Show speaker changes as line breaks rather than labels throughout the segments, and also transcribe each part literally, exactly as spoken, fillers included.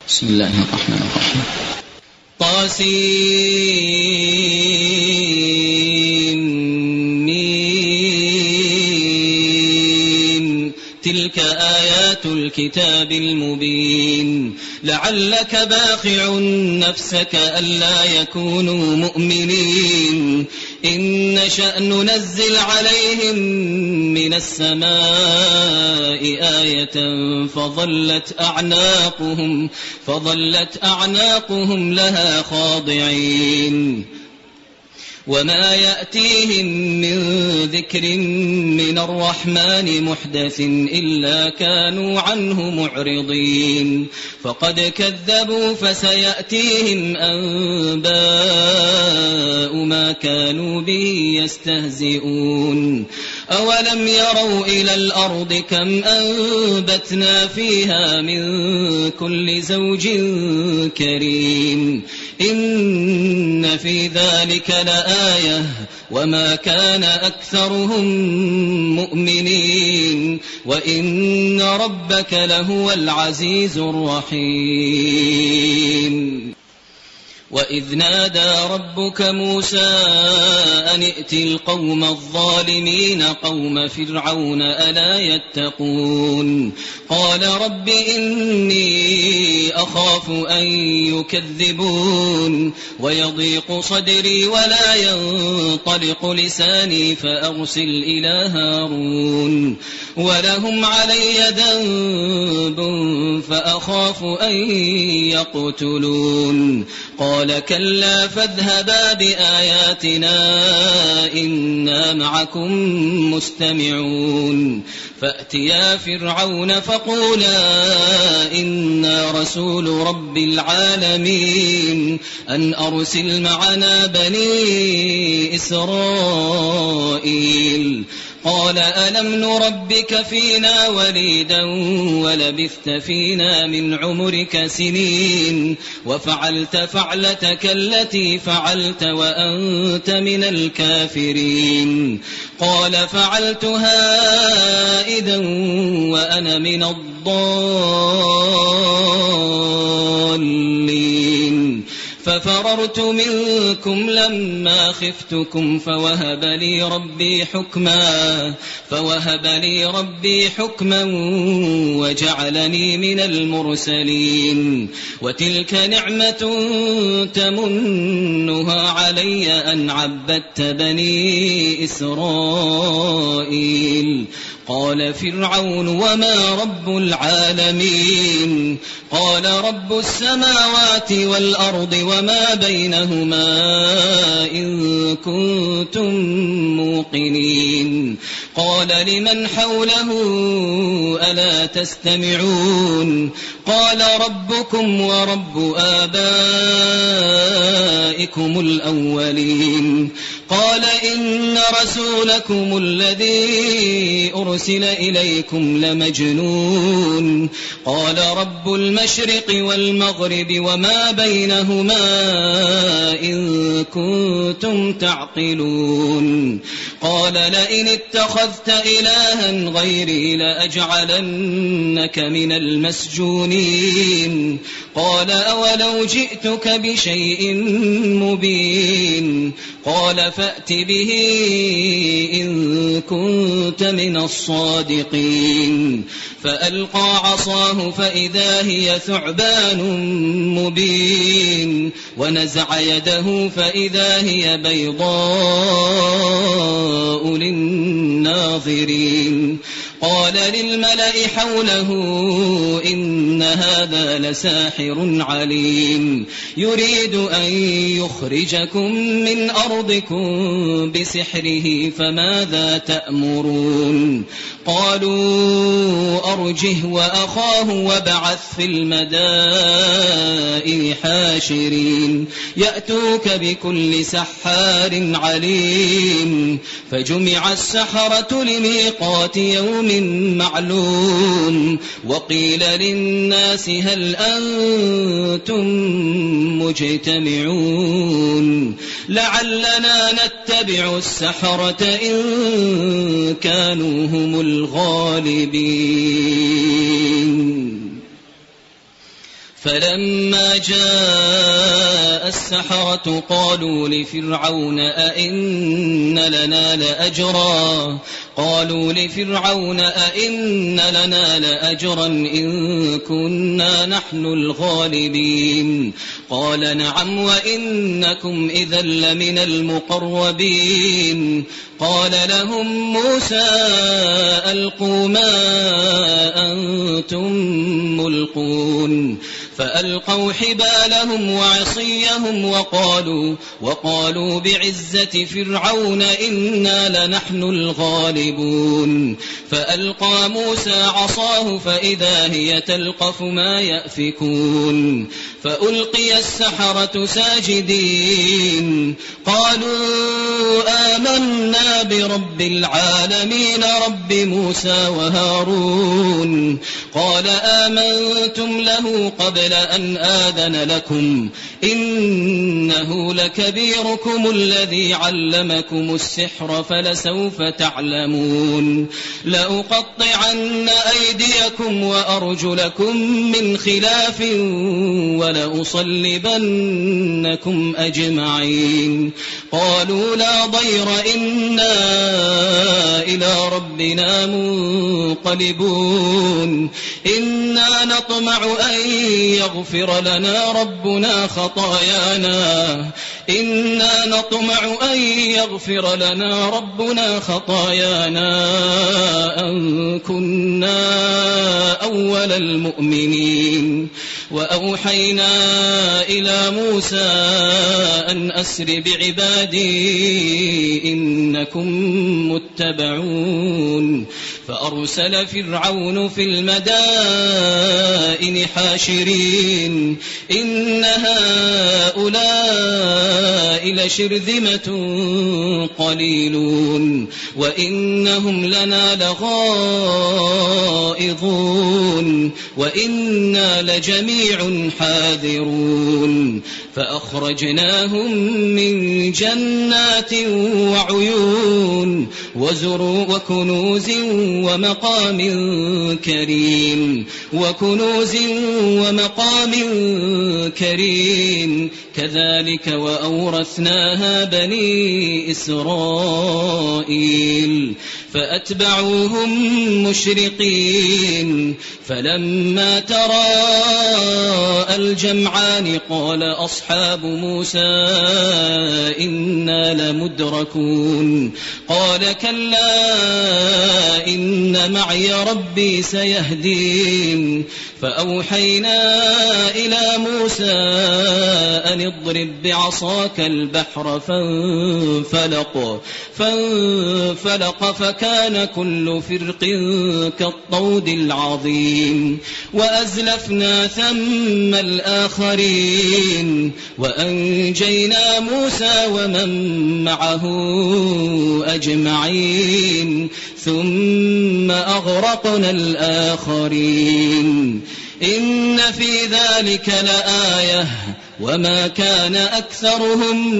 بسم الله الرحمن الرحيم. طاسيم تلك آيات الكتاب المبين لعلك باخع نفسك ألا يكونوا مؤمنين إن نشأ ننزل عليهم من السماء آية فظلت أعناقهم فظلت أعناقهم لها خاضعين وما يأتيهم من ذكر من الرحمن محدث إلا كانوا عنه معرضين فقد كذبوا فسيأتيهم أنباء ما كانوا به يستهزئون أولم يروا إلى الأرض كم أنبتنا فيها من كل زوج كريم إن في ذلك لآية وما كان أكثرهم مؤمنين وإن ربك لهو العزيز الرحيم وإذ نادى ربك موسى أن ائت القوم الظالمين قوم فرعون ألا يتقون قال رب إني أخاف أن يكذبون ويضيق صدري ولا ينطلق لساني فأرسل إلى هارون ولهم علي ذنب فأخاف أن يقتلون قال كلا فاذهبا بآياتنا إنا معكم مستمعون فأتيا فرعون فقولا إنا رسول رب العالمين أن أرسل معنا بني إسرائيل قال ألم نربك فينا وليدا ولبثت فينا من عمرك سنين وفعلت فعلتك التي فعلت وأنت من الكافرين قال فعلتها إذا وأنا من الضالين ففررت منكم لما خفتكم فوهب لي ربي حكما فوهب لي ربي حكما وجعلني من المرسلين وتلك نعمة تمنها علي أن عبدت بني إسرائيل قال فرعون وما رب العالمين قال رب السماوات والأرض وما بينهما إن كنتم موقنين قال لمن حوله ألا تستمعون قال ربكم ورب آبائكم الأولين قال إن رسولكم الذي أرسل إليكم لمجنون قال رب المشرق والمغرب وما بينهما إن كنتم تعقلون قال لئن اتخذت إلها غيري لأجعلنك من المسجونين قال أولو جئتك بشيء مبين قال فأت به إن كنت من الصادقين فألقى عصاه فإذا هي ثعبان مبين ونزع يده فإذا هي بيضاء للناظرين قال للملأ حوله إن هذا لساحر عليم يريد أن يخرجكم من أرضكم بسحره فماذا تأمرون قالوا أرجه وأخاه وابعث في المدائن حاشرين يأتوك بكل سحار عليم فجمع السحرة لميقات يوم معلوم وقيل للناس هل أنتم مجتمعون لعلنا نتبع السحرة إن كانوا هم الغالبين فلما جاء السحرة قالوا لفرعون أئن لنا لأجرا قالوا لفرعون أئن لنا لأجرا إن كنا نحن الغالبين قال نعم وإنكم إذا لمن المقربين قال لهم موسى ألقوا ما أنتم ملقون فألقوا حبالهم وعصيهم وقالوا, وقالوا بعزة فرعون إنا لنحن الغالبون فألقى موسى عصاه فإذا هي تلقف ما يأفكون فألقي السحرة ساجدين قالوا آمنا برب العالمين رب موسى وهارون قال آمنتم له قبل أن آذن لكم إنه لكبيركم الذي علمكم السحر فلسوف تعلمون لأقطعن أيديكم وأرجلكم من خلاف ولأصلبنكم أجمعين قالوا لا ضير إنا إلى ربنا منقلبون إنا نطمع أن يغفر لنا ربنا خطايانا إنا نطمع أن يغفر لنا ربنا خطايانا أن كنا أول المؤمنين وأوحينا إلى موسى أن أسر بعبادي إنكم متبعون فأرسل فرعون في المدائن حاشرين إن هؤلاء لشرذمة قليلون وإنهم لنا لغائظون وإنا لجميع حاذرون فأخرجناهم من جنات وعيون وزروع وكنوز ومقام كريم وكنوز ومقام كريم كذلك وأورثناها بني إسرائيل فأتبعوهم مشرقين فلما تراءى الجمعان قال أصحاب موسى إنا لمدركون قال كلا إن معي ربي سيهدين فأوحينا إلى موسى أن اضرب بعصاك البحر فانفلق فانفلق فكان كل فرق كالطود العظيم وأزلفنا ثم الآخرين وأنجينا موسى ومن معه أجمعين ثم أغرقنا الآخرين إن في ذلك لآية وما كان أكثرهم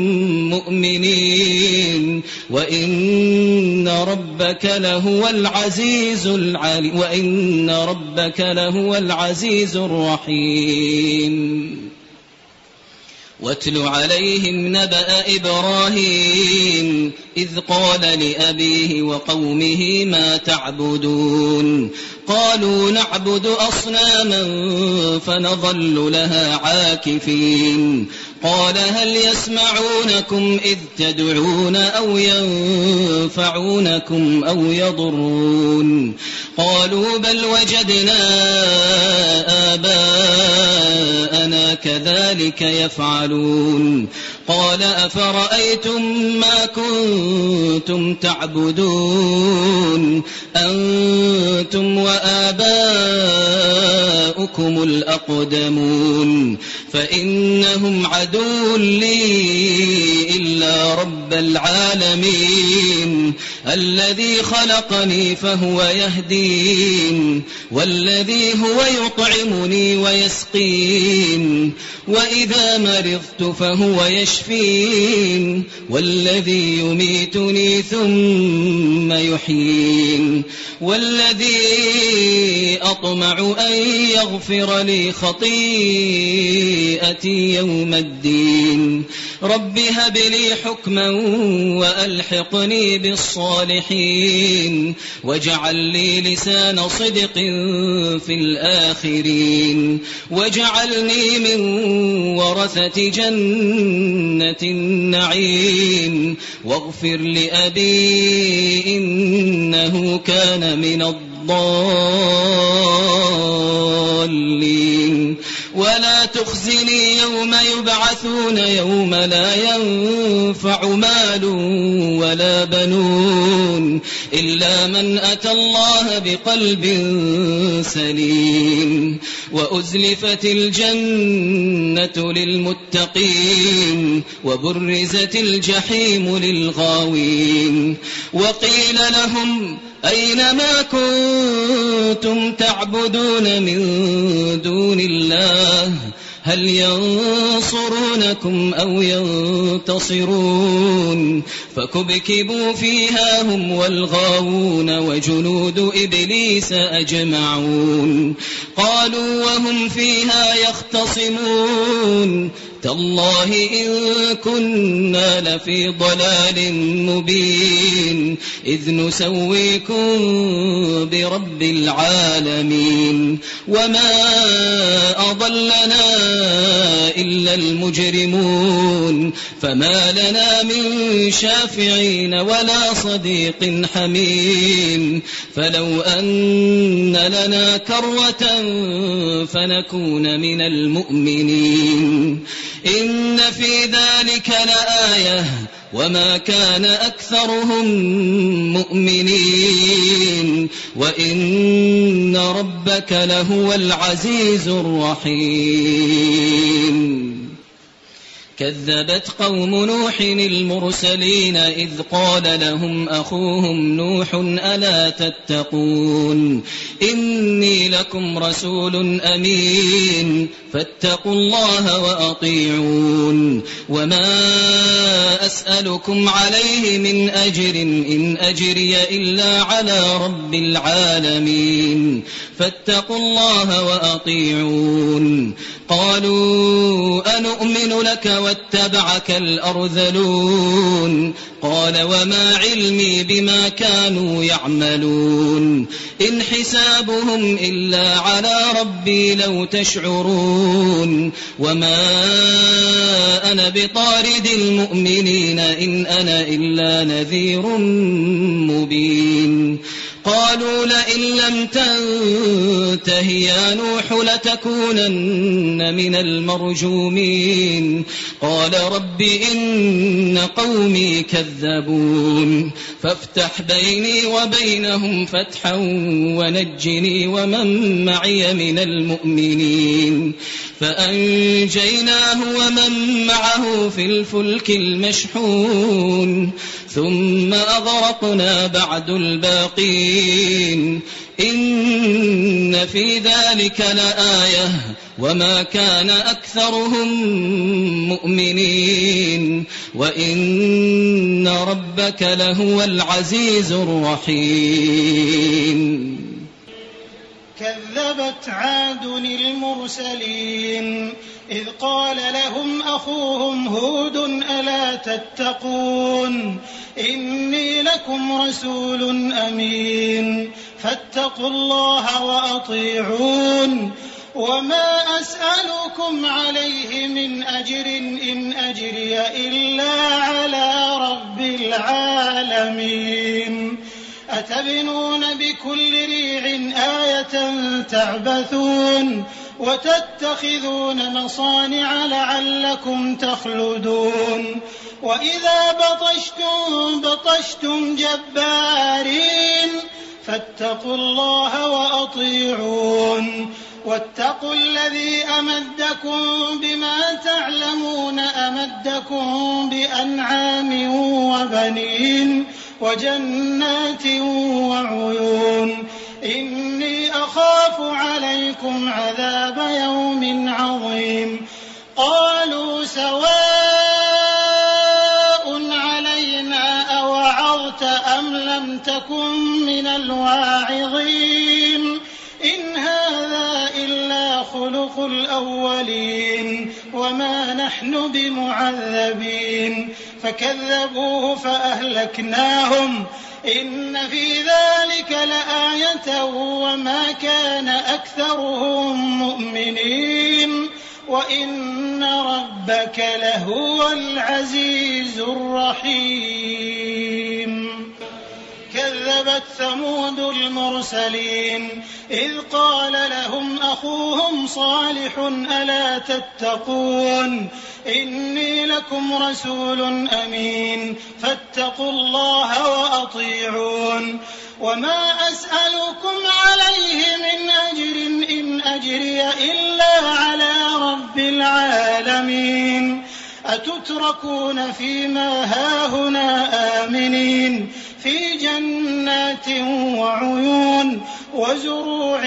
مؤمنين وإن ربك لهو العزيز العليم وإن ربك لهو العزيز الرحيم واتل عليهم نبأ إبراهيم إذ قال لأبيه وقومه ما تعبدون قالوا نعبد أصناما فنظل لها عاكفين قال هل يسمعونكم إذ تدعون أو ينفعونكم أو يضرون قالوا بل وجدنا آباءنا كذلك يفعلون قال أفرأيتم ما كنتم تعبدون أنتم وآباؤكم الأقدمون فإنهم عدو لي إلا رب العالمين الذي خلقني فهو يهدين والذي هو يطعمني ويسقين وإذا مرضت فهو يشفين والذي يميتني ثم يحيين والذي أطمع أن تغفر لي خطيئتي يوم الدين رب هب لي حكما وألحقني بالصالحين واجعل لي لسان صدق في الآخرين واجعلني من ورثة جنة النعيم واغفر لأبي إنه كان من الضالين ولا تخزني يوم يبعثون يوم لا ينفع مال ولا بنون إلا من أتى الله بقلب سليم وأزلفت الجنة للمتقين وبرزت الجحيم للغاوين وقيل لهم أين ما كنتم تعبدون من دون الله هل ينصرونكم أو ينتصرون فكبكبوا فيها هم والغاوون وجنود إبليس أجمعون قالوا وهم فيها يختصمون تالله إن كنا لفي ضلال مبين إذ نسويكم برب العالمين وما أضلنا إلا المجرمون فما لنا من شافعين ولا صديق حميم فلو أن لنا كرة فنكون من المؤمنين إن في ذلك لآية وما كان أكثرهم مؤمنين وإن ربك لهو العزيز الرحيم كذبت قوم نوح المرسلين إذ قال لهم أخوهم نوح ألا تتقون إني لكم رسول أمين فاتقوا الله وأطيعون وما أسألكم عليه من أجر إن أجري إلا على رب العالمين فاتقوا الله وأطيعون قالوا أنؤمن لك واتبعك الأرذلون قال وما علمي بما كانوا يعملون إن حسابهم إلا على ربي لو تشعرون وما أنا بطارد المؤمنين إن أنا إلا نذير مبين قالوا لئن لم تنته يا نوح لتكونن من المرجومين قال رب إن قومي كذبون فافتح بيني وبينهم فتحا ونجني ومن معي من المؤمنين فأنجيناه ومن معه في الفلك المشحون ثم أغرقنا بعد الباقين إن في ذلك لآية وما كان أكثرهم مؤمنين وإن ربك لهو العزيز الرحيم
كذبت عاد المرسلين إذ قال لهم أخوهم هود ألا تتقون إني لكم رسول أمين فاتقوا الله وأطيعون وما أسألكم عليه من أجر إن أجري إلا على رب العالمين أتبنون بكل ريع آية تعبثون وتتخذون مصانع لعلكم تخلدون وإذا بطشتم بطشتم جبارين فاتقوا الله وأطيعون واتقوا الذي أمدكم بما تعلمون أمدكم بأنعام وبنين وجنات وعيون إني أخاف عليكم عذاب يوم عظيم قالوا سواء علينا أوعظت أم لم تكن من الواعظين إن هذا إلا خُلُقُ الْأَوَّلِينَ وَمَا نَحْنُ بِمُعَذَّبِينَ فَكَذَّبُوهُ فَأَهْلَكْنَاهُمْ إِنَّ فِي ذَلِكَ لَآيَةً وَمَا كَانَ أَكْثَرُهُم مُّؤْمِنِينَ وَإِنَّ رَبَّكَ لَهُوَ الْعَزِيزُ الرَّحِيمُ كذبت ثمود المرسلين إذ قال لهم أخوهم صالح ألا تتقون إني لكم رسول أمين فاتقوا الله وأطيعون وما أسألكم عليه من أجر إن أجري إلا على رب العالمين أتتركون فيما هاهنا آمنين في جنات وعيون وزروع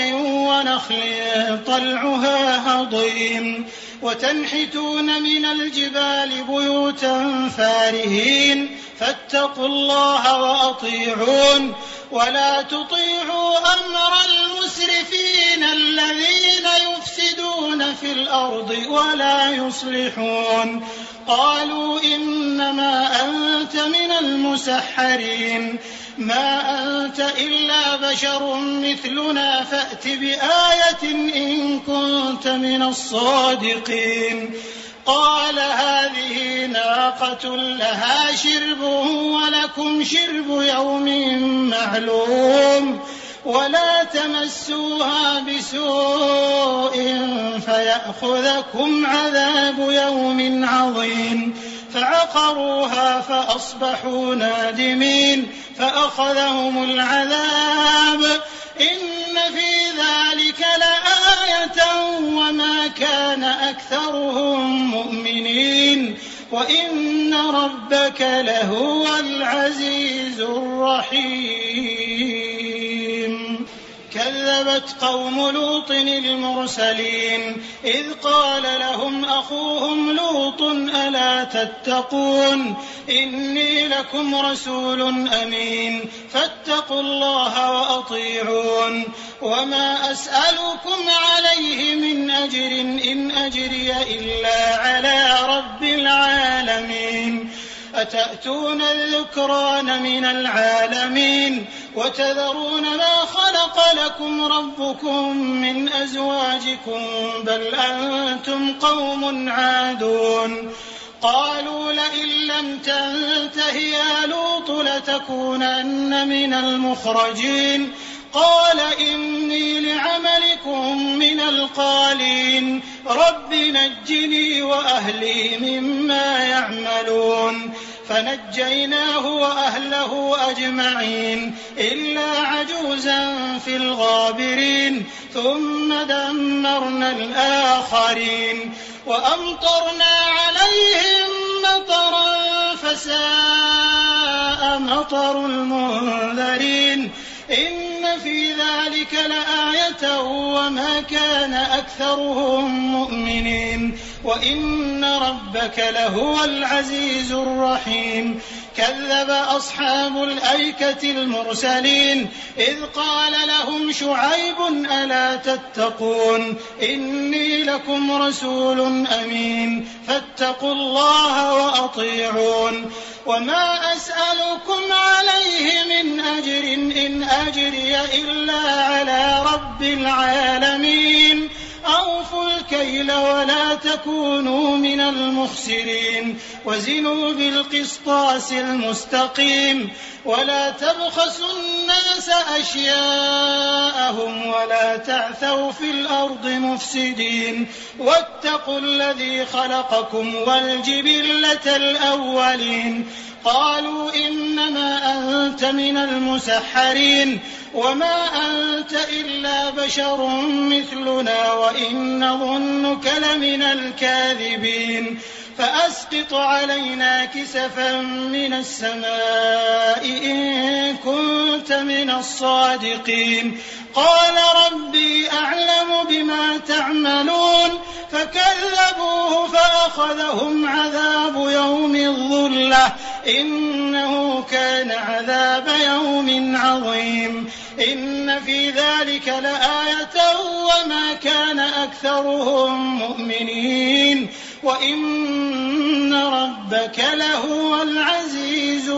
ونخل طلعها هضيم وتنحتون من الجبال بيوتا فارهين فاتقوا الله وأطيعون ولا تطيعوا أمر المسرفين الذين يفسدون في الأرض ولا يصلحون قالوا إنما أنت من المسحرين ما أنت إلا بشر مثلنا فأت بآية إن كنت من الصادقين قال هذه ناقة لها شرب ولكم شرب يوم معلوم ولا تمسوها بسوء فيأخذكم عذاب يوم عظيم فعقروها فأصبحوا نادمين فأخذهم العذاب إن في ذلك لآية وما كان أكثرهم مؤمنين وإن ربك لهو العزيز الرحيم كذبت قوم لوط المرسلين إذ قال لهم أخوهم لوط ألا تتقون إني لكم رسول أمين فاتقوا الله وأطيعون وما أسألكم عليه من أجر إن أجري إلا على رب العالمين أتأتون الذكران من العالمين وتذرون ما خلق لكم ربكم من أزواجكم بل أنتم قوم عادون قالوا لئن لم تنته يا لوط لتكونن من المخرجين قال إني لعملكم من القالين رب نجني وأهلي مما يعملون فنجيناه وأهله أجمعين إلا عجوزا في الغابرين ثم دمرنا الآخرين وأمطرنا عليهم مطرا فساء مطر المنذرين إن في ذلك لآية وما كان أكثرهم مؤمنين وإن ربك لهو العزيز الرحيم كذب أصحاب الأيكة المرسلين إذ قال لهم شعيب ألا تتقون إني لكم رسول أمين فاتقوا الله وأطيعون وما أسألكم عليه من أجر إن أجري إلا على رب العالمين أوفوا الكيل ولا تكونوا من المخسرين وزنوا بالقسطاس المستقيم ولا تبخسوا الناس أشياءهم ولا تعثوا في الأرض مفسدين واتقوا الذي خلقكم والجبلة الأولين قالوا إنما أنت من المسحرين وما أنت إلا بشر مثلنا وإن نظنك لمن الكاذبين فأسقط علينا كسفا من السماء إن كنت من الصادقين قال ربي أعلم بما تعملون فكذبوه فأخذهم عذاب يوم الظلة إنه كان عذاب يوم عظيم إن في ذلك لآية وما كان أكثرهم مؤمنين وإن ربك لهو العزيز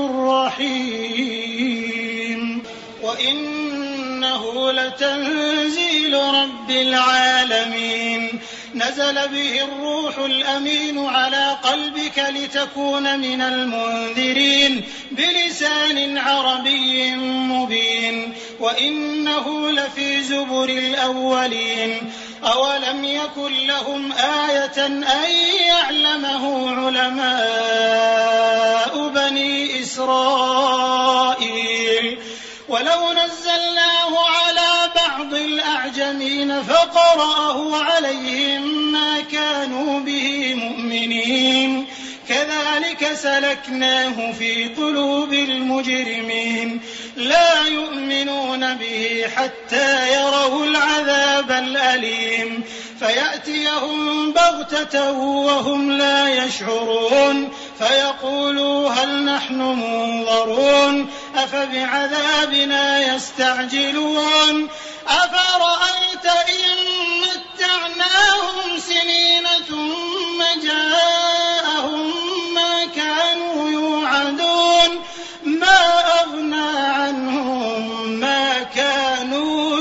الرحيم وإنه لتنزيل رب العالمين نزل به الروح الأمين على قلبك لتكون من المنذرين بلسان عربي مبين وإنه لفي زبر الأولين أولم يكن لهم آية أن يعلمه علماء بني إسرائيل ولو نزلناه على بعض الأعجمين فقرأه عليهم ما كانوا به مؤمنين كذلك سلكناه في قلوب المجرمين لا يؤمنون به حتى يروا العذاب الأليم فيأتيهم بغتة وهم لا يشعرون فيقولوا هل نحن منظرون أفبعذابنا يستعجلون أفرأيت إن متعناهم سنين ثم جاءهم ما كانوا يوعدون ما أغنى عنهم ما كانوا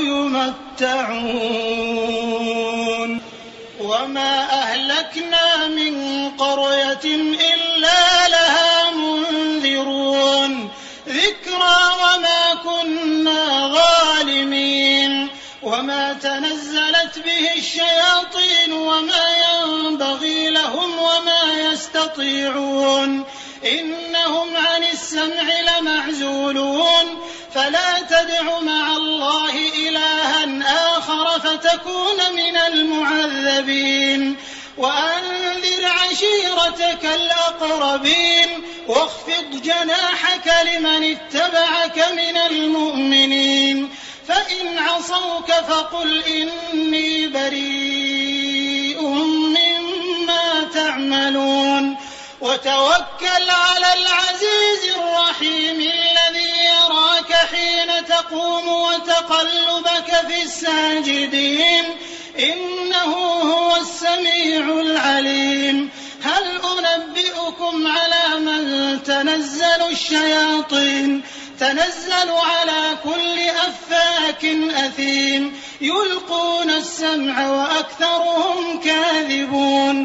يمتعون وما أهلكنا من قرية إلا لها منذرون ذكرى وما كنا ظالمين وما تنزلت به الشياطين وما ينبغي لهم وما يستطيعون إنهم عن السمع لمعزولون فلا تدع مع الله إلها آخر فتكون من المعذبين وأنذر عشيرتك الأقربين واخفض جناحك لمن اتبعك من المؤمنين فإن عصوك فقل إني بريء مما تعملون وتوكل على العزيز الرحيم الذي يراك حين تقوم وتقلبك في الساجدين إنه هو السميع العليم هل أنبئكم على من تنزل الشياطين تنزل على كل أفاك أثيم يلقون السمع وأكثرهم كاذبون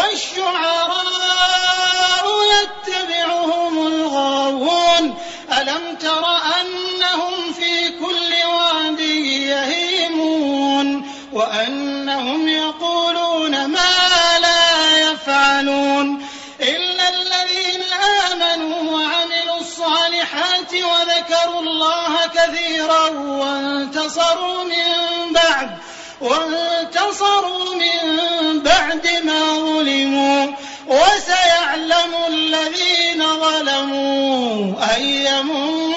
والشعراء يتبعهم الغاوون ألم تر أنهم في كل واد يهيمون وأنهم يقولون ما لا يفعلون إلا الذين آمنوا وعملوا الصالحات وذكروا الله كثيرا وانتصروا من بعد وانتصروا من بعد ما ظلموا وسيعلم الذين ظلموا أي منقلب